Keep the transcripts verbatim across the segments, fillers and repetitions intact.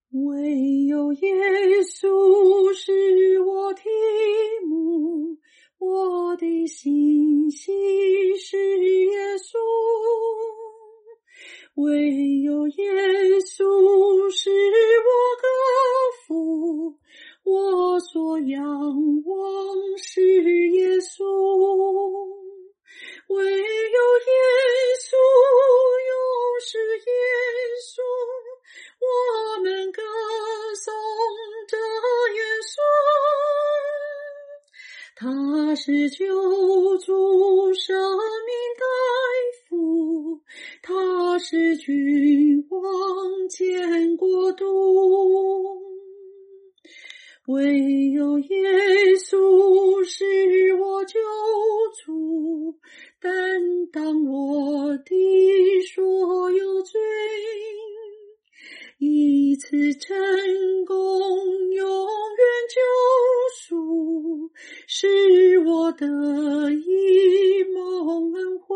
唯有耶稣是我的牧，我的信息是耶稣。唯有耶稣是我歌父，我所仰望是耶稣。唯有耶稣，又是耶稣，我们歌颂着耶稣。他是救主，生命代父，他是君王建国度。唯有耶稣是我救主，担当我的所有罪，一次成功，永远救赎，是我的一蒙恩惠。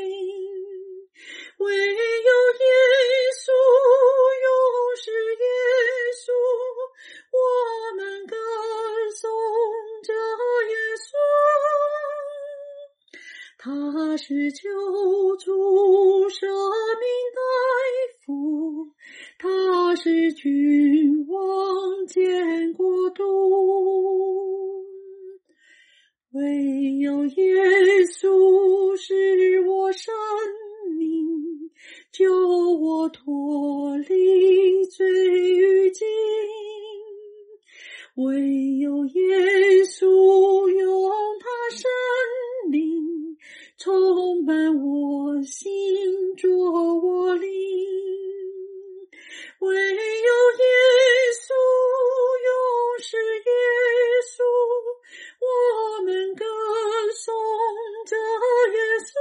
唯有耶稣，又是耶稣，我们歌颂着耶稣。他是救主，生命代父，他是君王建国度。唯有耶稣是我生命，救我脱离罪与尽。唯有耶稣用他生灵充满我心，着我灵。唯有耶稣，又是耶稣，我们歌颂着耶稣。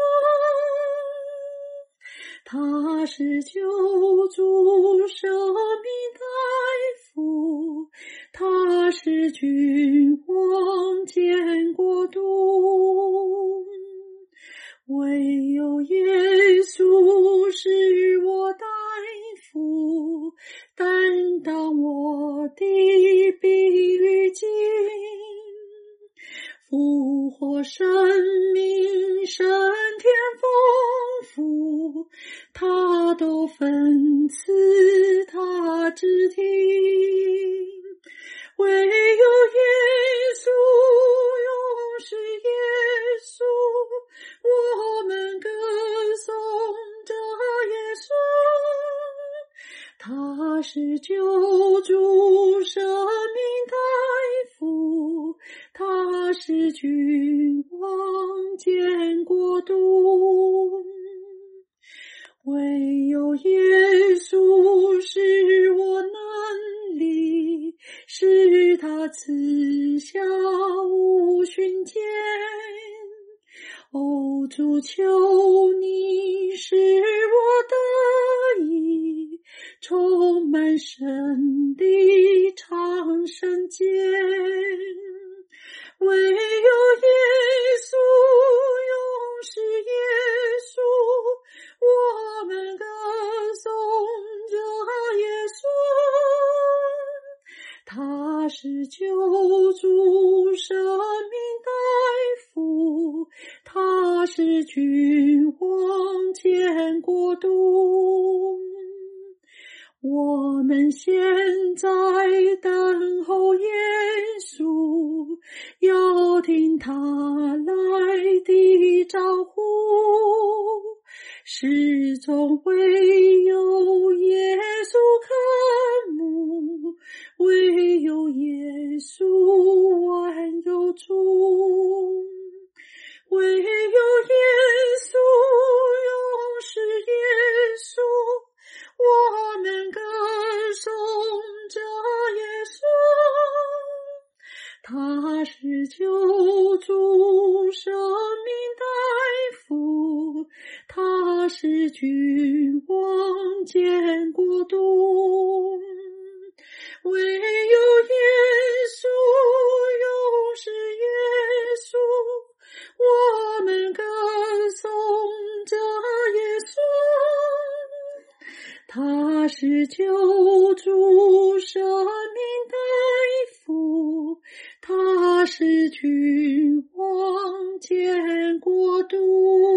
他是救主，生命代父，他是君王建国度。唯有耶稣是我代父，担当我的病与疾。复活生命，升天丰富，他都分赐他肢体。唯有耶稣，又是耶稣，我们歌颂着耶稣。他是救主，生命代父，他是君王建国度。唯有耶稣是我能力，是他赐下无训诫。哦，主求你使我得以充满神的长生间。唯有耶稣，又是耶稣，我们歌颂着耶稣。他是救主，生命代父，他是君王建国度。我们现在等候耶稣，要听他来的招呼。始终唯有耶稣看顾，唯有耶稣万有主。唯有耶稣，又是耶稣，我们歌颂着耶稣。他是救主，生命代父，他是君王建国度。唯有耶稣，又是耶稣，我们歌颂着耶稣。他是救主， 是君王建国度。